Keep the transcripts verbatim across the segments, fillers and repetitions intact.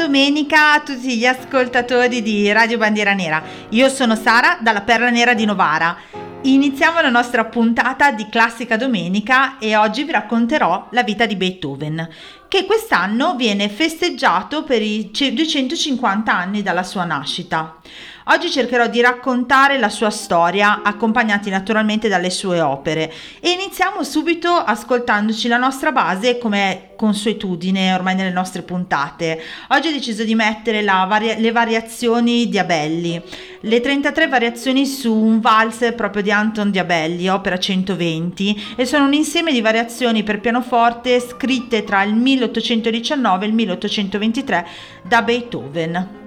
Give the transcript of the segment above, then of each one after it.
domenica a tutti gli ascoltatori di Radio Bandiera Nera. Io sono Sara dalla Perla Nera di Novara. Iniziamo la nostra puntata di Classica Domenica e oggi vi racconterò la vita di Beethoven, che quest'anno viene festeggiato per i duecentocinquanta anni dalla sua nascita. Oggi cercherò di raccontare la sua storia, accompagnati naturalmente dalle sue opere, e iniziamo subito ascoltandoci la nostra base, come è consuetudine ormai nelle nostre puntate. Oggi ho deciso di mettere la varia- le variazioni Diabelli, le trentatré variazioni su un valse proprio di Anton Diabelli, opera centoventi, e sono un insieme di variazioni per pianoforte scritte tra il milleottocentodiciannove e il milleottocentoventitré da Beethoven.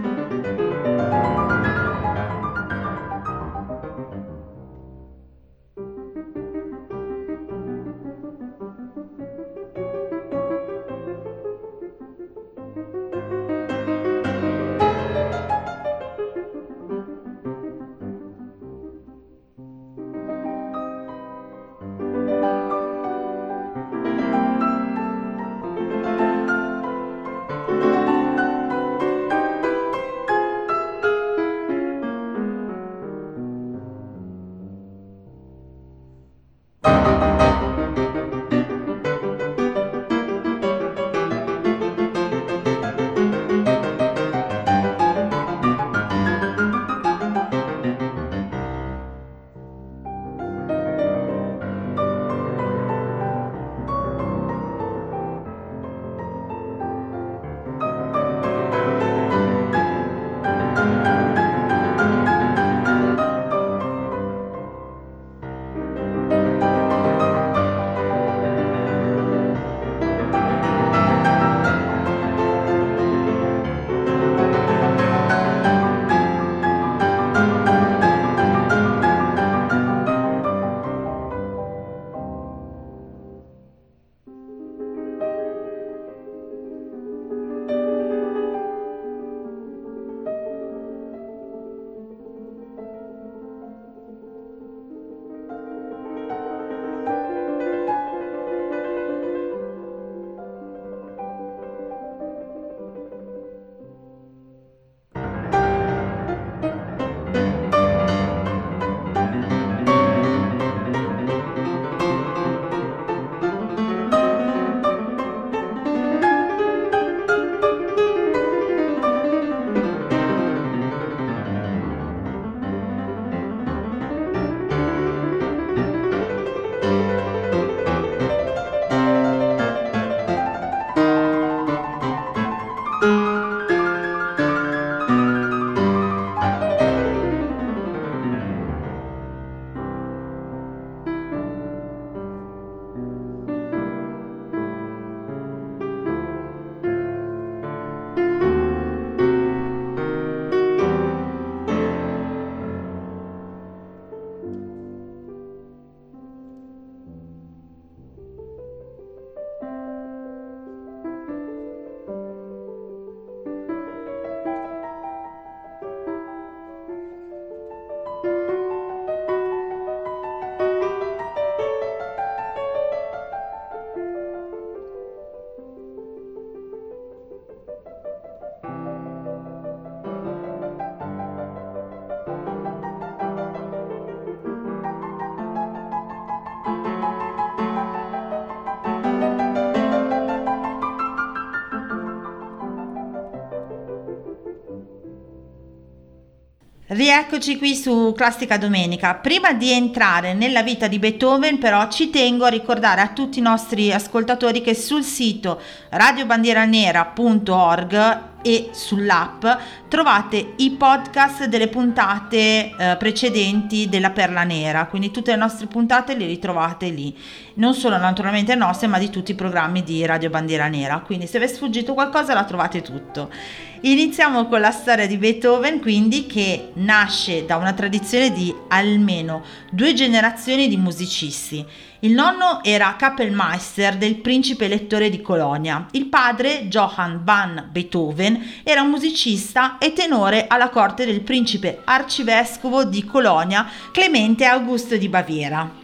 Rieccoci qui su Classica Domenica. Prima di entrare nella vita di Beethoven, però, ci tengo a ricordare a tutti i nostri ascoltatori che sul sito radio bandiera nera punto org e sull'app trovate i podcast delle puntate eh, precedenti della Perla Nera, quindi tutte le nostre puntate le ritrovate lì, non solo naturalmente nostre ma di tutti i programmi di Radio Bandiera Nera, quindi se vi è sfuggito qualcosa la trovate tutto. Iniziamo con la storia di Beethoven, quindi, che nasce da una tradizione di almeno due generazioni di musicisti. Il nonno era Kapellmeister del principe elettore di Colonia. Il padre, Johann van Beethoven, era un musicista e tenore alla corte del principe arcivescovo di Colonia, Clemente Augusto di Baviera.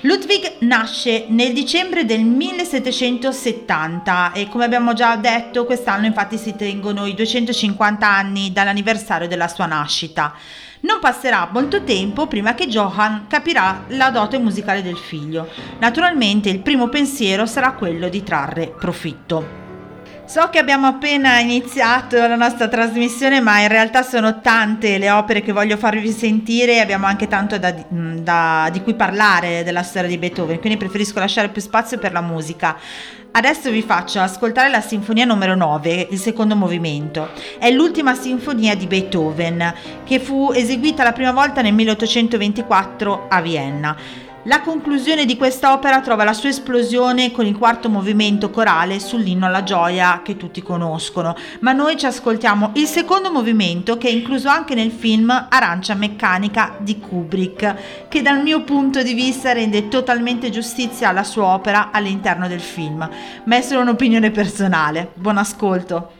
Ludwig nasce nel dicembre del millesettecentosettanta e, come abbiamo già detto, quest'anno infatti si tengono i duecentocinquanta anni dall'anniversario della sua nascita. Non passerà molto tempo prima che Johann capirà la dote musicale del figlio. Naturalmente il primo pensiero sarà quello di trarre profitto. So che abbiamo appena iniziato la nostra trasmissione, ma in realtà sono tante le opere che voglio farvi sentire e abbiamo anche tanto da, da, di cui parlare della storia di Beethoven, quindi preferisco lasciare più spazio per la musica. Adesso vi faccio ascoltare la sinfonia numero nove, il secondo movimento. È l'ultima sinfonia di Beethoven, che fu eseguita la prima volta nel milleottocentoventiquattro a Vienna. La conclusione di quest'opera trova la sua esplosione con il quarto movimento corale sull'inno alla gioia che tutti conoscono, ma noi ci ascoltiamo il secondo movimento, che è incluso anche nel film Arancia Meccanica di Kubrick, che dal mio punto di vista rende totalmente giustizia alla sua opera all'interno del film, ma è solo un'opinione personale. Buon ascolto.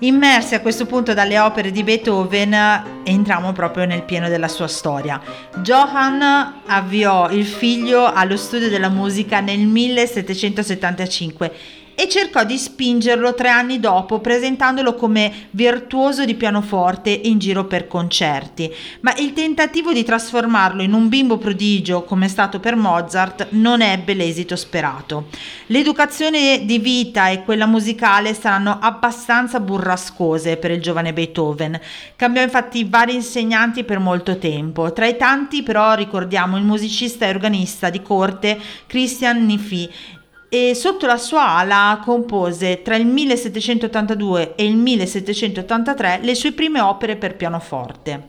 Immersi a questo punto dalle opere di Beethoven, entriamo proprio nel pieno della sua storia. Johann avviò il figlio allo studio della musica nel millesettecentosettantacinque e cercò di spingerlo tre anni dopo presentandolo come virtuoso di pianoforte in giro per concerti, ma il tentativo di trasformarlo in un bimbo prodigio come è stato per Mozart non ebbe l'esito sperato. L'educazione di vita e quella musicale saranno abbastanza burrascose per il giovane Beethoven. Cambiò infatti vari insegnanti per molto tempo. Tra i tanti però ricordiamo il musicista e organista di corte Christian Niffi, e sotto la sua ala compose tra il millesettecentottantadue e il millesettecentottantatré le sue prime opere per pianoforte.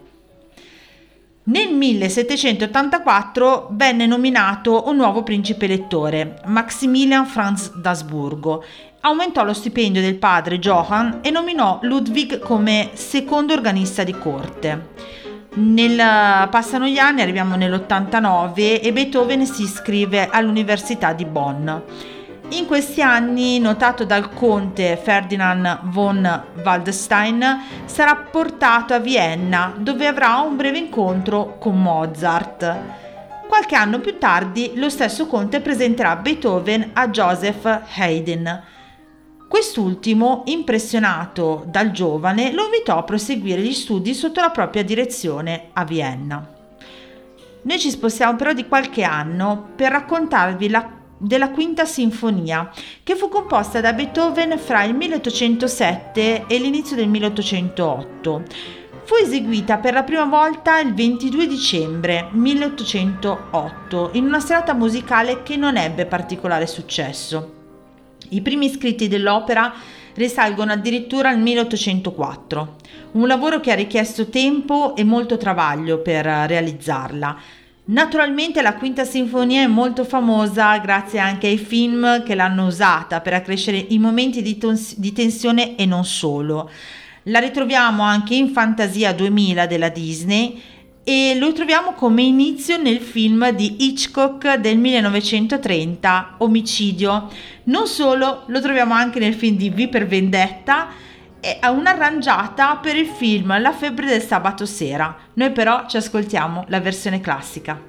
Nel millesettecentottantaquattro venne nominato un nuovo principe elettore, Maximilian Franz d'Asburgo. Aumentò lo stipendio del padre Johann e nominò Ludwig come secondo organista di corte. Nel, passano gli anni, arriviamo nell'ottantanove e Beethoven si iscrive all'Università di Bonn. In questi anni, notato dal conte Ferdinand von Waldstein, sarà portato a Vienna, dove avrà un breve incontro con Mozart. Qualche anno più tardi, lo stesso conte presenterà Beethoven a Joseph Haydn. Quest'ultimo, impressionato dal giovane, lo invitò a proseguire gli studi sotto la propria direzione a Vienna. Noi ci spostiamo però di qualche anno per raccontarvi la, della Quinta Sinfonia, che fu composta da Beethoven fra il milleottocentosette e l'inizio del milleottocentootto. Fu eseguita per la prima volta il ventidue dicembre milleottocentootto in una serata musicale che non ebbe particolare successo. I primi scritti dell'opera risalgono addirittura al milleottocentoquattro, un lavoro che ha richiesto tempo e molto travaglio per realizzarla. Naturalmente la Quinta Sinfonia è molto famosa grazie anche ai film che l'hanno usata per accrescere i momenti di, tons- di tensione e non solo. La ritroviamo anche in Fantasia duemila della Disney e lo troviamo come inizio nel film di Hitchcock del millenovecentotrenta, Omicidio. Non solo, lo troviamo anche nel film di V per Vendetta e ha un'arrangiata per il film La febbre del sabato sera. Noi però ci ascoltiamo la versione classica.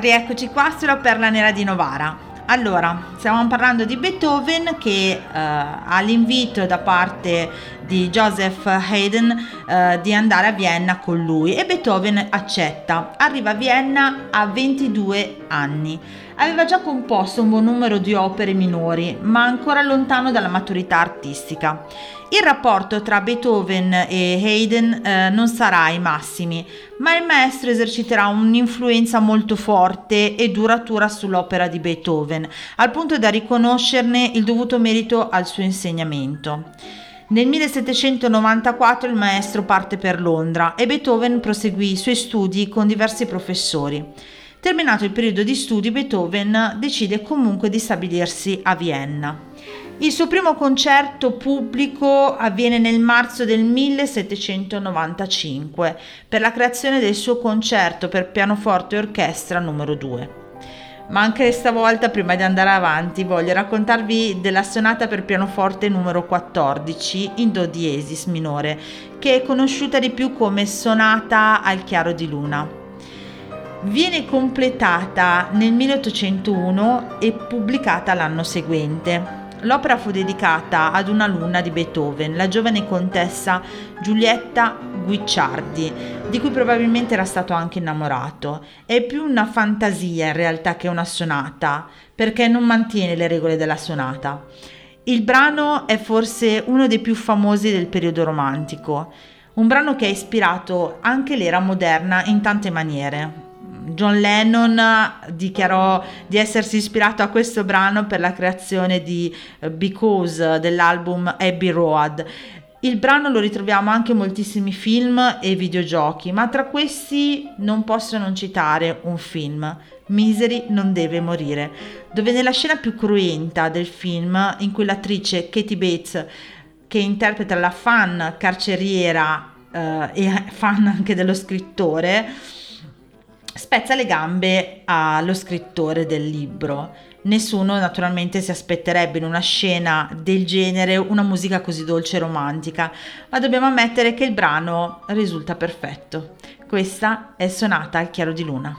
Rieccoci qua sulla Perla Nera di Novara. Allora, stiamo parlando di Beethoven che uh, ha l'invito da parte di Joseph Haydn uh, di andare a Vienna con lui e Beethoven accetta. Arriva a Vienna a ventidue anni. Aveva già composto un buon numero di opere minori, ma ancora lontano dalla maturità artistica. Il rapporto tra Beethoven e Haydn eh, non sarà ai massimi, ma il maestro eserciterà un'influenza molto forte e duratura sull'opera di Beethoven, al punto da riconoscerne il dovuto merito al suo insegnamento. Nel millesettecentonovantaquattro il maestro parte per Londra e Beethoven proseguì i suoi studi con diversi professori. Terminato il periodo di studi, Beethoven decide comunque di stabilirsi a Vienna. Il suo primo concerto pubblico avviene nel marzo del millesettecentonovantacinque per la creazione del suo concerto per pianoforte e orchestra numero due. Ma anche stavolta, prima di andare avanti, voglio raccontarvi della sonata per pianoforte numero quattordici in do diesis minore, che è conosciuta di più come sonata al chiaro di luna. Viene completata nel milleottocentouno e pubblicata l'anno seguente. L'opera fu dedicata ad una alunna di Beethoven, la giovane contessa Giulietta Guicciardi, di cui probabilmente era stato anche innamorato. È più una fantasia in realtà che una sonata, perché non mantiene le regole della sonata. Il brano è forse uno dei più famosi del periodo romantico, un brano che ha ispirato anche l'era moderna in tante maniere. John Lennon dichiarò di essersi ispirato a questo brano per la creazione di Because dell'album Abbey Road. Il brano lo ritroviamo anche in moltissimi film e videogiochi, ma tra questi non posso non citare un film, Misery non deve morire, dove nella scena più cruenta del film, in cui l'attrice Kathy Bates, che interpreta la fan carceriera eh, e fan anche dello scrittore, spezza le gambe allo scrittore del libro. Nessuno naturalmente si aspetterebbe in una scena del genere una musica così dolce e romantica, ma dobbiamo ammettere che il brano risulta perfetto. Questa è Sonata al chiaro di luna.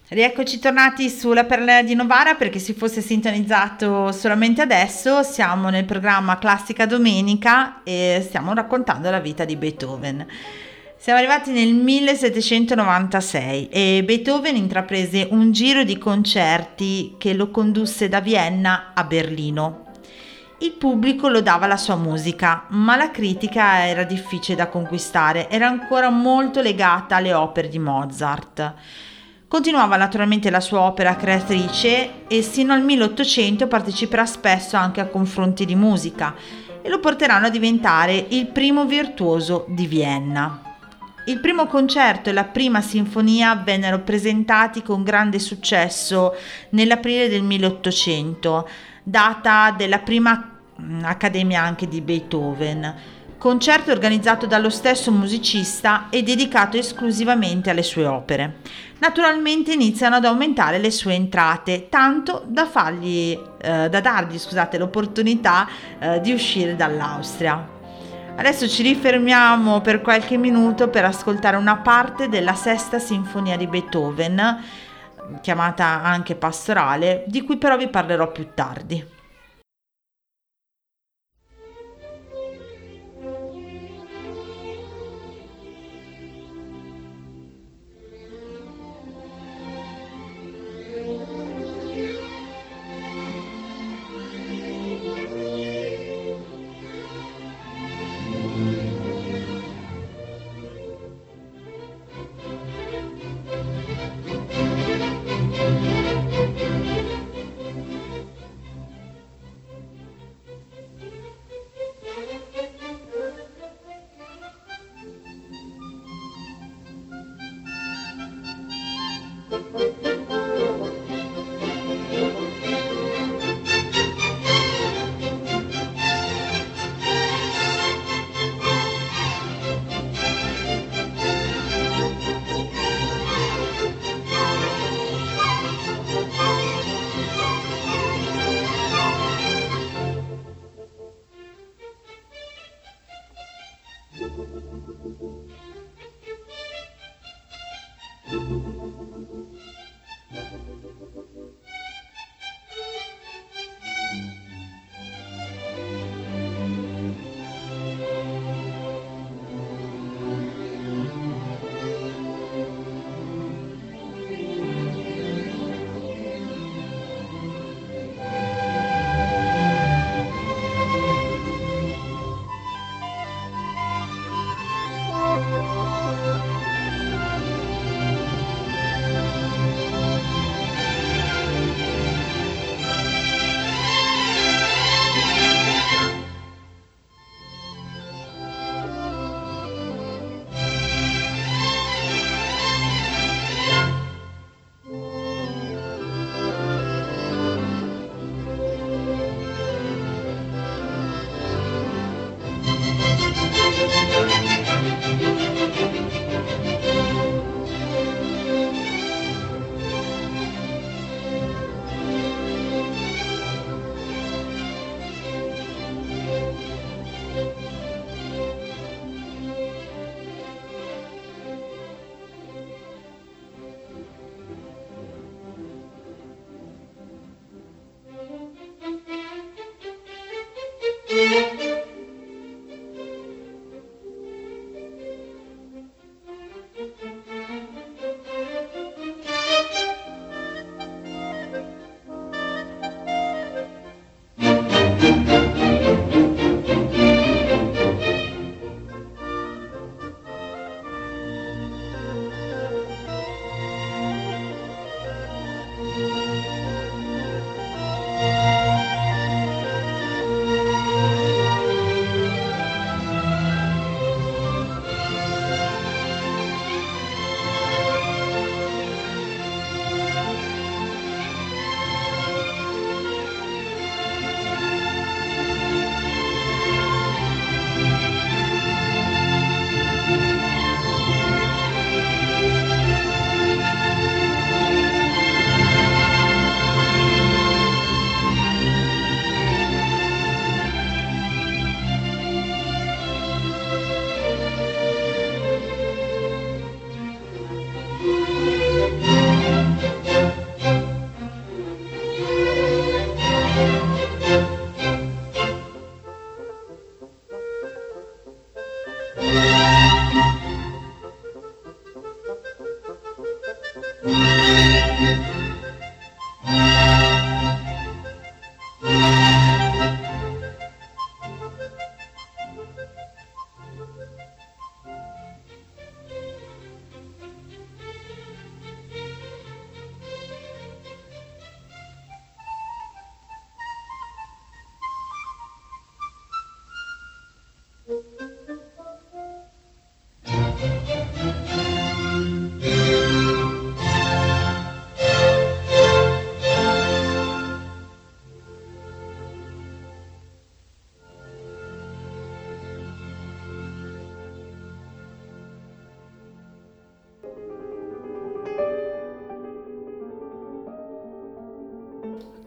Rieccoci tornati sulla Perla di Novara. Per chi si fosse sintonizzato solamente adesso, siamo nel programma Classica Domenica e stiamo raccontando la vita di Beethoven. Siamo arrivati nel millesettecentonovantasei e Beethoven intraprese un giro di concerti che lo condusse da Vienna a Berlino. Il pubblico lodava la sua musica, ma la critica era difficile da conquistare, era ancora molto legata alle opere di Mozart. Continuava naturalmente la sua opera creatrice e sino al milleottocento parteciperà spesso anche a confronti di musica e lo porteranno a diventare il primo virtuoso di Vienna. Il primo concerto e la prima sinfonia vennero presentati con grande successo nell'aprile del milleottocento, data della prima accademia anche di Beethoven. Concerto organizzato dallo stesso musicista e dedicato esclusivamente alle sue opere. Naturalmente iniziano ad aumentare le sue entrate, tanto da fargli, eh, da dargli, scusate, l'opportunità eh, di uscire dall'Austria. Adesso ci rifermiamo per qualche minuto per ascoltare una parte della sesta sinfonia di Beethoven, chiamata anche Pastorale, di cui però vi parlerò più tardi.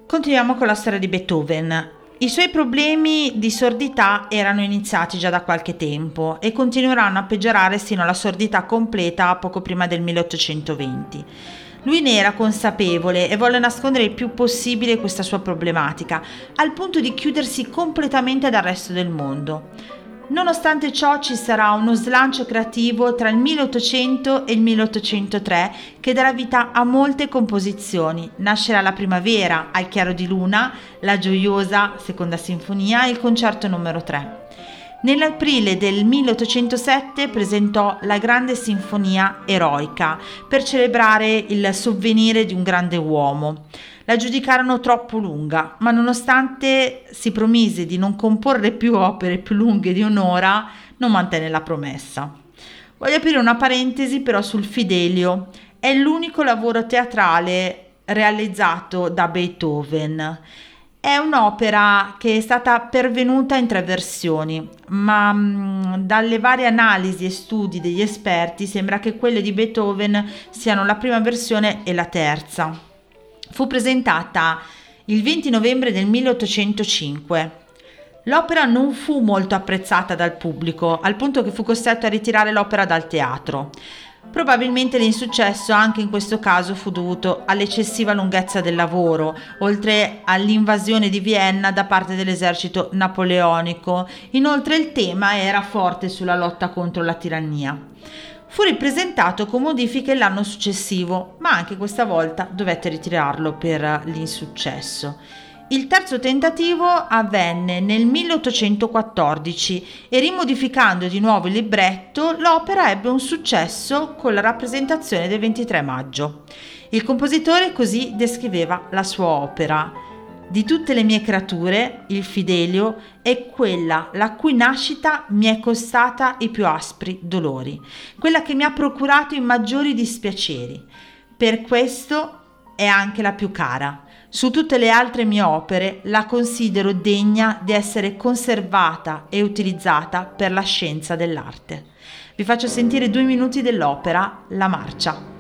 Continuiamo con la storia di Beethoven. I suoi problemi di sordità erano iniziati già da qualche tempo e continueranno a peggiorare sino alla sordità completa poco prima del milleottocentoventi. Lui ne era consapevole e volle nascondere il più possibile questa sua problematica, al punto di chiudersi completamente dal resto del mondo. Nonostante ciò ci sarà uno slancio creativo tra il milleottocento e il milleottocentotre che darà vita a molte composizioni. Nascerà la primavera, Al chiaro di luna, la gioiosa seconda sinfonia e il concerto numero tre. Nell'aprile del milleottocentosette presentò la grande sinfonia eroica per celebrare il sovvenire di un grande uomo. La giudicarono troppo lunga, ma nonostante si promise di non comporre più opere più lunghe di un'ora, non mantenne la promessa. Voglio aprire una parentesi però sul Fidelio. È l'unico lavoro teatrale realizzato da Beethoven. È un'opera che è stata pervenuta in tre versioni, ma mh, dalle varie analisi e studi degli esperti sembra che quelle di Beethoven siano la prima versione e la terza. Fu presentata il venti novembre del milleottocentocinque. L'opera non fu molto apprezzata dal pubblico, al punto che fu costretto a ritirare l'opera dal teatro. Probabilmente l'insuccesso anche in questo caso fu dovuto all'eccessiva lunghezza del lavoro, oltre all'invasione di Vienna da parte dell'esercito napoleonico. Inoltre il tema era forte sulla lotta contro la tirannia. Fu ripresentato con modifiche l'anno successivo, ma anche questa volta dovette ritirarlo per l'insuccesso. Il terzo tentativo avvenne nel milleottocentoquattordici e rimodificando di nuovo il libretto, l'opera ebbe un successo con la rappresentazione del ventitré maggio. Il compositore così descriveva la sua opera: di tutte le mie creature, il Fidelio è quella la cui nascita mi è costata i più aspri dolori, quella che mi ha procurato i maggiori dispiaceri. Per questo è anche la più cara. Su tutte le altre mie opere la considero degna di essere conservata e utilizzata per la scienza dell'arte. Vi faccio sentire due minuti dell'opera La Marcia.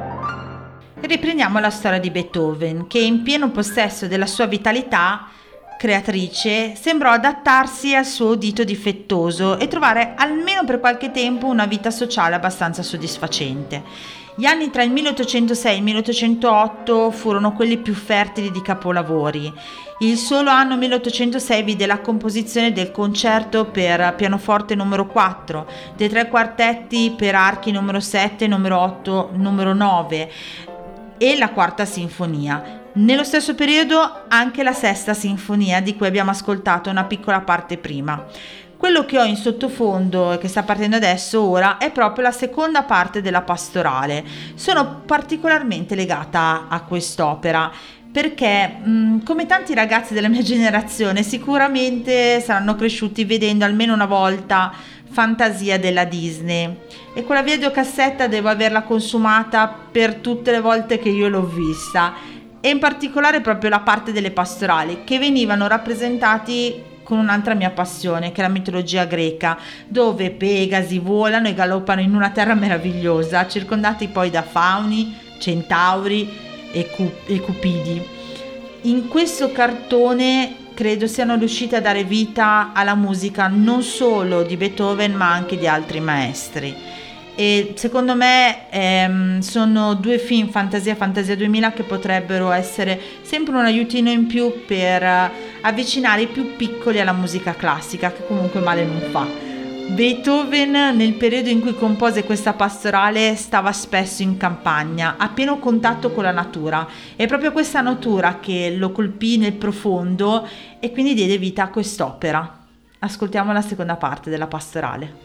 Riprendiamo la storia di Beethoven, che in pieno possesso della sua vitalità creatrice sembrò adattarsi al suo udito difettoso e trovare almeno per qualche tempo una vita sociale abbastanza soddisfacente. Gli anni tra il milleottocentosei e il milleottocentotto furono quelli più fertili di capolavori. Il solo anno milleottocentosei vide la composizione del concerto per pianoforte numero quattro, dei tre quartetti per archi numero sette, numero otto, numero nove e la quarta sinfonia. Nello stesso periodo anche la sesta sinfonia, di cui abbiamo ascoltato una piccola parte prima. Quello che ho in sottofondo e che sta partendo adesso ora è proprio la seconda parte della pastorale. Sono particolarmente legata a quest'opera perché, mh, come tanti ragazzi della mia generazione, sicuramente saranno cresciuti vedendo almeno una volta Fantasia della Disney, e quella videocassetta devo averla consumata per tutte le volte che io l'ho vista, e in particolare proprio la parte delle pastorali, che venivano rappresentati con un'altra mia passione, che è la mitologia greca, dove Pegasi volano e galoppano in una terra meravigliosa, circondati poi da fauni, centauri e, cu- e cupidi. In questo cartone credo siano riusciti a dare vita alla musica non solo di Beethoven ma anche di altri maestri, e secondo me ehm, sono due film, Fantasia e Fantasia duemila, che potrebbero essere sempre un aiutino in più per eh, avvicinare i più piccoli alla musica classica, che comunque male non fa. Beethoven, nel periodo in cui compose questa pastorale, stava spesso in campagna, a pieno contatto con la natura. È proprio questa natura che lo colpì nel profondo e quindi diede vita a quest'opera. Ascoltiamo la seconda parte della pastorale.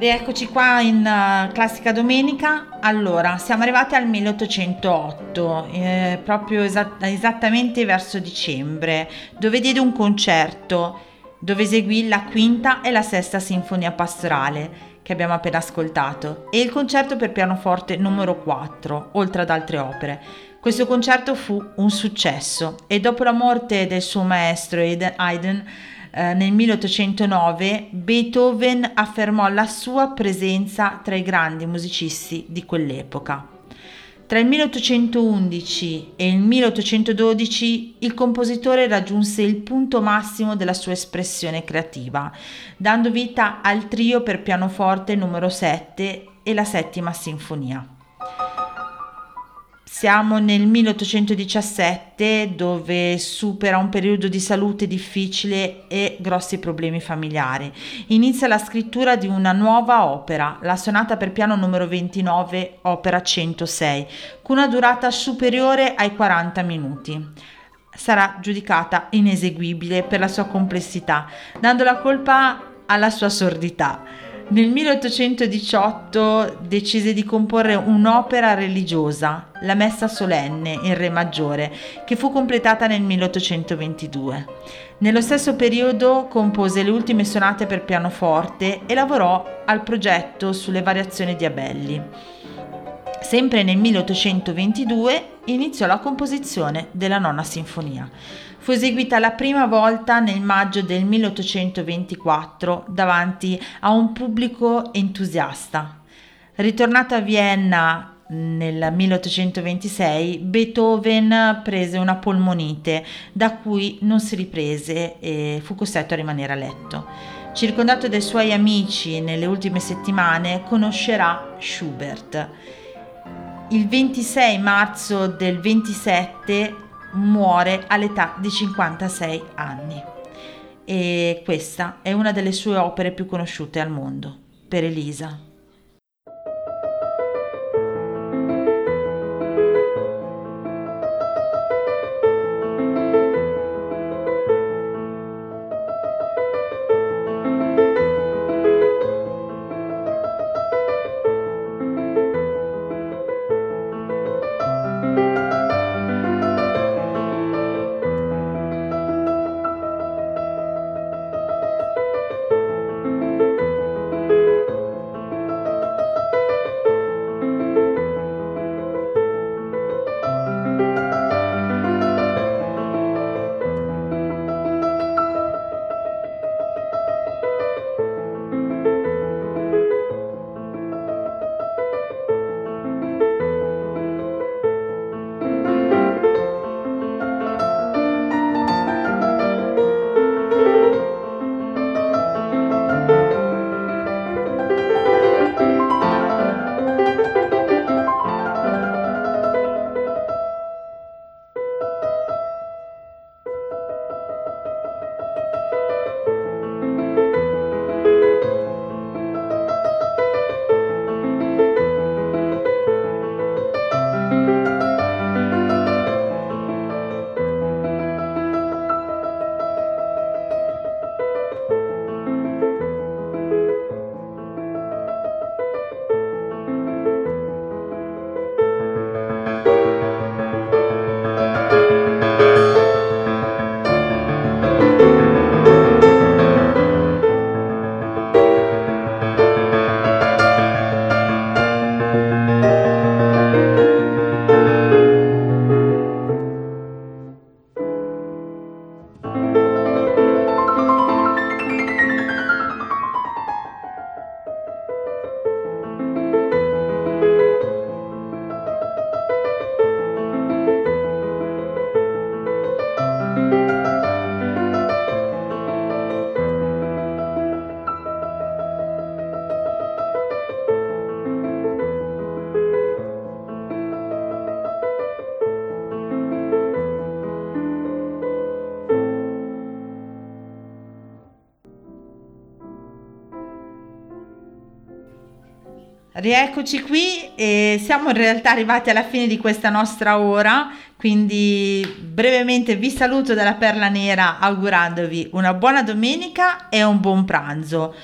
Rieccoci qua in uh, Classica Domenica. Allora, siamo arrivati al milleottocentootto, eh, proprio esatt- esattamente verso dicembre, dove diede un concerto, dove eseguì la quinta e la sesta sinfonia pastorale, che abbiamo appena ascoltato, e il concerto per pianoforte numero quattro, oltre ad altre opere. Questo concerto fu un successo e dopo la morte del suo maestro Haydn, Eh, nel milleottocentonove Beethoven affermò la sua presenza tra i grandi musicisti di quell'epoca. Tra il milleottocentoundici e il milleottocentododici il compositore raggiunse il punto massimo della sua espressione creativa, dando vita al trio per pianoforte numero sette e la settima sinfonia. Siamo nel milleottocentodiciassette, dove supera un periodo di salute difficile e grossi problemi familiari. Inizia la scrittura di una nuova opera, la sonata per piano numero ventinove, opera centosei, con una durata superiore ai quaranta minuti. Sarà giudicata ineseguibile per la sua complessità, dando la colpa alla sua sordità. Nel milleottocentodiciotto decise di comporre un'opera religiosa, la Messa solenne in Re maggiore, che fu completata nel milleottocentoventidue. Nello stesso periodo compose le ultime sonate per pianoforte e lavorò al progetto sulle variazioni di Abelli. Sempre nel milleottocentoventidue iniziò la composizione della nona sinfonia. Fu eseguita la prima volta nel maggio del milleottocentoventiquattro davanti a un pubblico entusiasta. Ritornato a Vienna nel milleottocentoventisei, Beethoven prese una polmonite da cui non si riprese e fu costretto a rimanere a letto. Circondato dai suoi amici nelle ultime settimane, conoscerà Schubert. Il ventisei marzo del ventisette muore all'età di cinquantasei anni e questa è una delle sue opere più conosciute al mondo, per Elisa. Rieccoci qui e siamo in realtà arrivati alla fine di questa nostra ora, quindi brevemente vi saluto dalla Perla Nera augurandovi una buona domenica e un buon pranzo.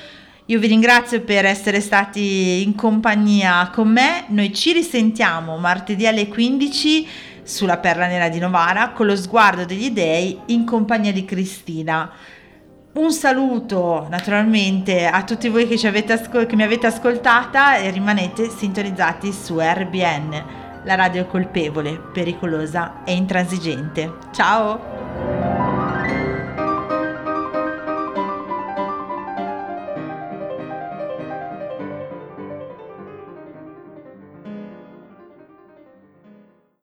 Io vi ringrazio per essere stati in compagnia con me. Noi ci risentiamo martedì alle quindici sulla Perla Nera di Novara con lo sguardo degli dei in compagnia di Cristina. Un saluto naturalmente a tutti voi che, ci avete ascol- che mi avete ascoltata e rimanete sintonizzati su R B N, la radio colpevole, pericolosa e intransigente. Ciao!